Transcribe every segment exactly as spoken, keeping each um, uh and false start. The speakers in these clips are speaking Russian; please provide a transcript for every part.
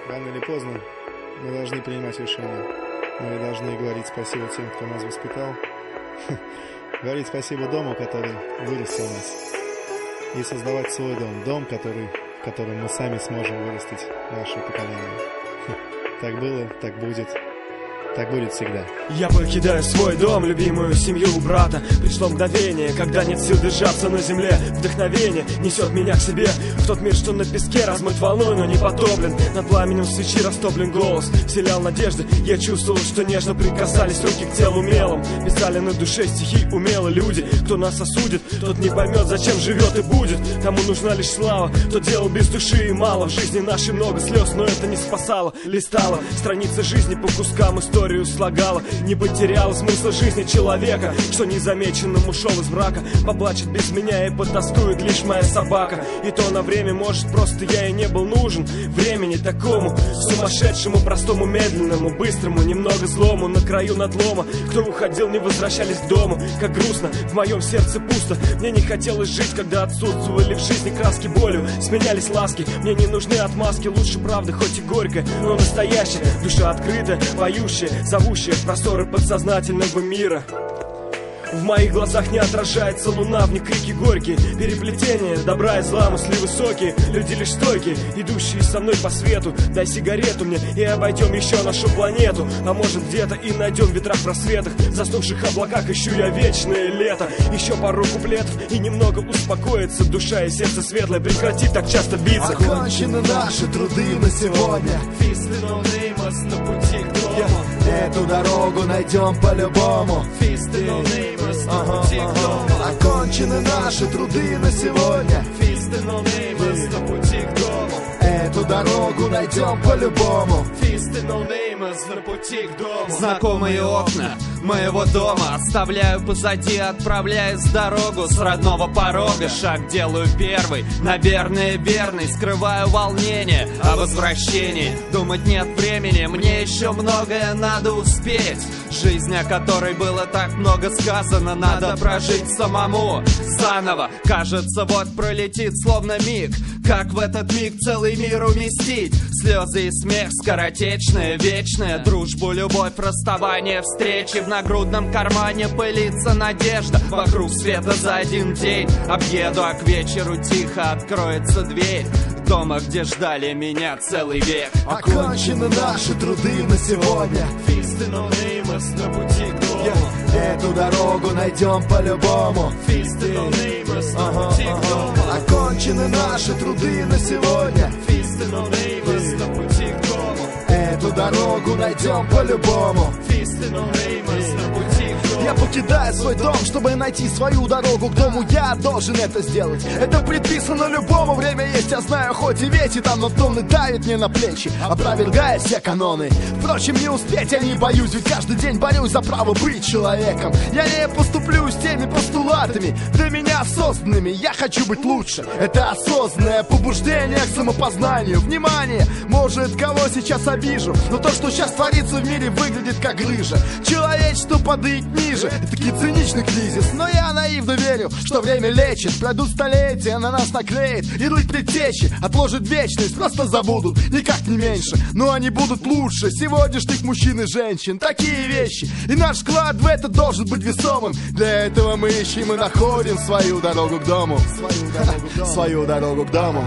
Рано или поздно мы должны принимать решения. Мы должны говорить спасибо тем, кто нас воспитал. Говорить спасибо дому, который вырастил нас. И создавать свой дом. Дом, который, в котором мы сами сможем вырастить наше поколение. Так было, так будет. Так будет всегда. Я покидаю свой дом, любимую семью брата. Пришло мгновение, когда нет сил держаться на земле. Вдохновение несет меня к себе в тот мир, что на песке размыт волной, но не потоплен. Над пламенем свечи растоплен голос, вселял надежды. Я чувствовал, что нежно прикасались руки к телу мелом. Писали на душе стихи умело люди. Кто нас осудит, тот не поймет, зачем живет и будет. Кому нужна лишь слава, тот делал без души и мало. В жизни нашей много слез, но это не спасало. Листала страницы жизни по кускам, историю слагала. Не потеряла смысла жизни человека, что незамеченным ушел из мрака. Поплачет без меня и потаскует лишь моя собака. И то на время, может, просто я и не был нужен. Времени такому, сумасшедшему, простому, медленному, быстрому, немного злому, на краю надлома. Кто уходил, не возвращались к дому. Как грустно, в моем сердце пусто. Мне не хотелось жить, когда отсутствовали в жизни краски болью. Сменялись ласки, мне не нужны отмазки. Лучше правда, хоть и горькая, но настоящая. Душа открытая, поющая, зовущая в просторы подсознательного мира. В моих глазах не отражается луна, в них крики горькие. Переплетение добра и зла, мысли высокие. Люди лишь стойкие, идущие со мной по свету. Дай сигарету мне и обойдем еще нашу планету. А может где-то и найдем в ветрах просветах, в заснувших облаках ищу я вечное лето. Еще пару куплетов и немного успокоится. Душа и сердце светлое прекратит так часто биться. Окончены наши труды на сегодня. Фисты no nameless на пути к дому. Эту дорогу найдем по-любому. Фисты no nameless на пути к дому. Окончены наши труды на сегодня. Фисты no nameless на пути к дому. Эту дорогу найдем по-любому. Фисты no nameless на пути к дому. Знакомые окна моего дома оставляю позади, отправляясь в дорогу. С родного порога шаг делаю первый, наверное верный. Скрываю волнение о возвращении. Думать нет времени, мне еще многое надо успеть. Жизнь, о которой было так много сказано, надо прожить самому заново. Кажется, вот пролетит словно миг. Как в этот миг целый мир уместить? Слезы и смех, скоротечное, вечное. Дружбу, любовь, расставание, встречи. В нагрудном кармане пылится надежда. Вокруг света за один день объеду, а к вечеру тихо откроется дверь дома, где ждали меня целый век. Окончены наши труды на сегодня. Фисты no nameless на пути к дому. Эту дорогу найдем по-любому. Фисты no nameless на пути к дому. Окончены наши труды на сегодня. Фисты no nameless на пути к дому. Эту дорогу найдем по-любому. Фисты no nameless на пути к дому. Я покидаю свой дом, чтобы найти свою дорогу к дому. Я должен это сделать. Это предписано любому. Время есть, я знаю, хоть и ветер там, но тонны давит мне на плечи, опровергая все каноны. Впрочем, не успеть я не боюсь, ведь каждый день борюсь за право быть человеком. Я не поступлю с теми постулатами, для меня созданными. Я хочу быть лучше. Это осознанное побуждение к самопознанию. Внимание, может, кого сейчас обижу, но то, что сейчас творится в мире, выглядит как грыжа. Человечество падает ниже. Это таки циничный кризис, но я наивно верю, что время лечит. Пройдут столетия, на нас наклеит ярлык предтечи, отложит вечность, просто забудут, никак не меньше. Но они будут лучше сегодняшних мужчин и женщин. Такие вещи, и наш вклад в это должен быть весомым. Для этого мы ищем и находим свою дорогу к дому. Свою дорогу к дому.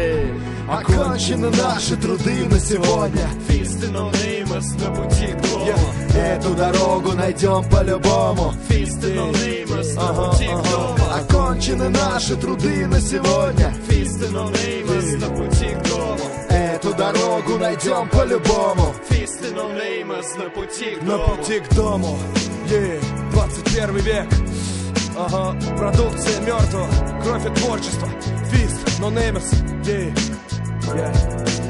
Окончены наши труды на сегодня. Фисты no nameless на пути к дому. Эту дорогу найдем по-любому. Фисты no nameless на пути к дому. Окончены наши труды на сегодня. Фисты no nameless на пути к дому. Эту дорогу найдем по-любому. Фисты no nameless на пути к На дому. пути к дому. Yeah. двадцать первый век. Ага. Продукция мертвого, кровь и творчество. Фист no nameless. Yeah. Yeah.